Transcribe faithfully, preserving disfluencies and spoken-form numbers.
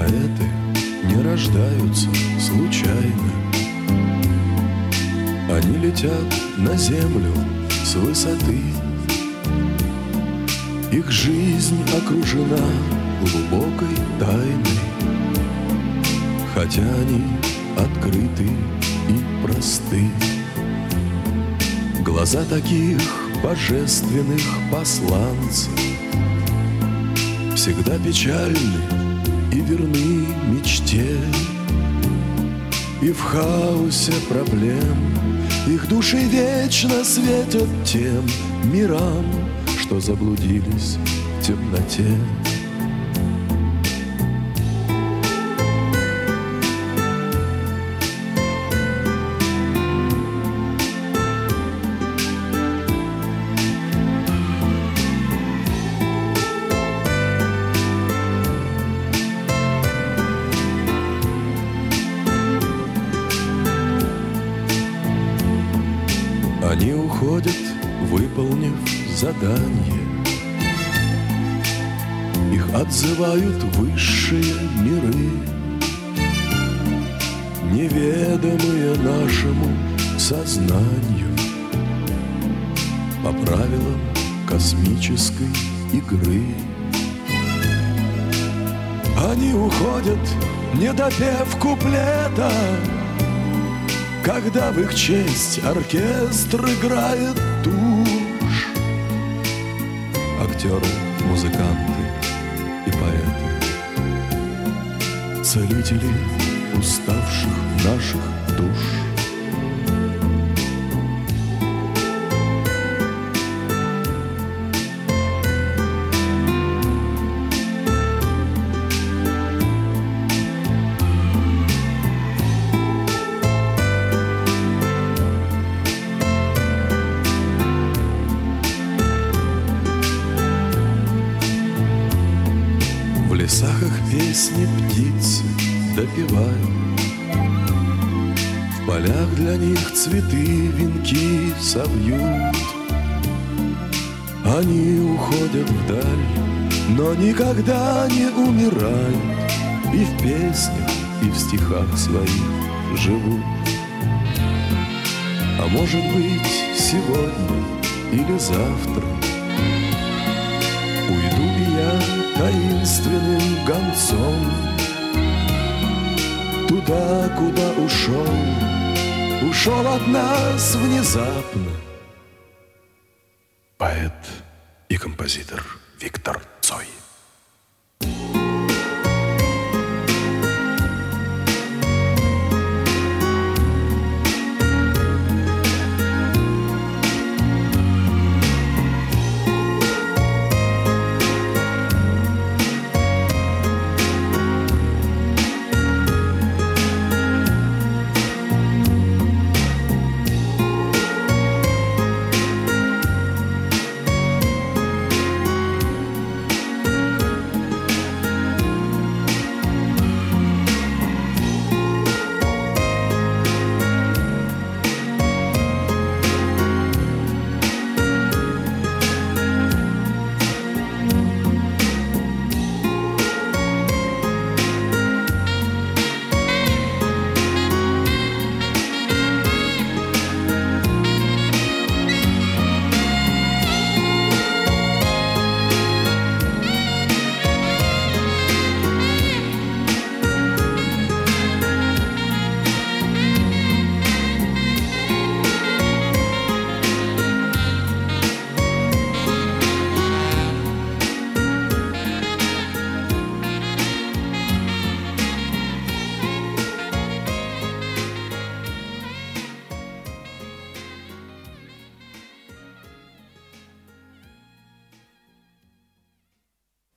Поэты не рождаются случайно. Они летят на землю с высоты. Их жизнь окружена глубокой тайной, хотя они открыты и просты. Глаза таких божественных посланцев всегда печальны и верны мечте. И в хаосе проблем их души вечно светят тем мирам, что заблудились в темноте. Они уходят, выполнив задание. Их отзывают высшие миры, неведомые нашему сознанию, по правилам космической игры. Они уходят, не допев куплета, когда в их честь оркестр играет тушь. Актеры, музыканты и поэты, целители уставших наших душ. В лесах их песни птицы допевают, в полях для них цветы венки совьют. Они уходят вдаль, но никогда не умирают, и в песнях, и в стихах своих живут. А может быть, сегодня или завтра уйду и я таинственным гонцом туда, куда ушел, ушел от нас внезапно поэт и композитор Виктор Цой.